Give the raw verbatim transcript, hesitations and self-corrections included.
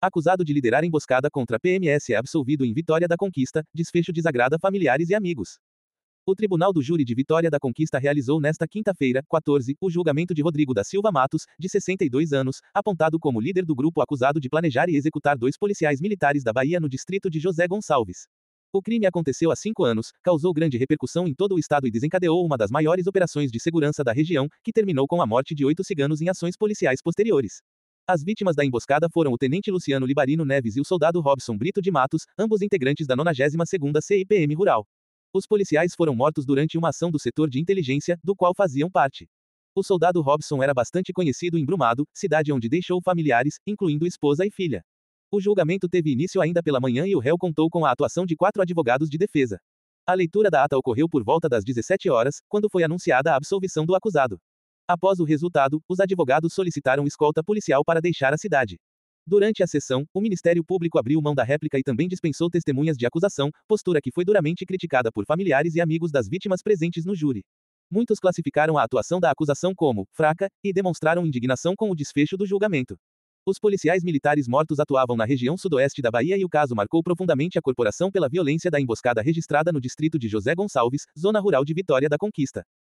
Acusado de liderar emboscada contra P M S é absolvido em Vitória da Conquista, desfecho desagrada familiares e amigos. O Tribunal do Júri de Vitória da Conquista realizou nesta quinta-feira, quatorze, o julgamento de Rodrigo da Silva Matos, de sessenta e dois anos, apontado como líder do grupo acusado de planejar e executar dois policiais militares da Bahia no distrito de José Gonçalves. O crime aconteceu há cinco anos, causou grande repercussão em todo o estado e desencadeou uma das maiores operações de segurança da região, que terminou com a morte de oito ciganos em ações policiais posteriores. As vítimas da emboscada foram o tenente Luciano Libarino Neves e o soldado Robson Brito de Matos, ambos integrantes da nonagésima segunda C I P M Rural. Os policiais foram mortos durante uma ação do setor de inteligência, do qual faziam parte. O soldado Robson era bastante conhecido em Brumado, cidade onde deixou familiares, incluindo esposa e filha. O julgamento teve início ainda pela manhã e o réu contou com a atuação de quatro advogados de defesa. A leitura da ata ocorreu por volta das dezessete horas, quando foi anunciada a absolvição do acusado. Após o resultado, os advogados solicitaram escolta policial para deixar a cidade. Durante a sessão, o Ministério Público abriu mão da réplica e também dispensou testemunhas de acusação, postura que foi duramente criticada por familiares e amigos das vítimas presentes no júri. Muitos classificaram a atuação da acusação como fraca e demonstraram indignação com o desfecho do julgamento. Os policiais militares mortos atuavam na região sudoeste da Bahia e o caso marcou profundamente a corporação pela violência da emboscada registrada no distrito de José Gonçalves, zona rural de Vitória da Conquista.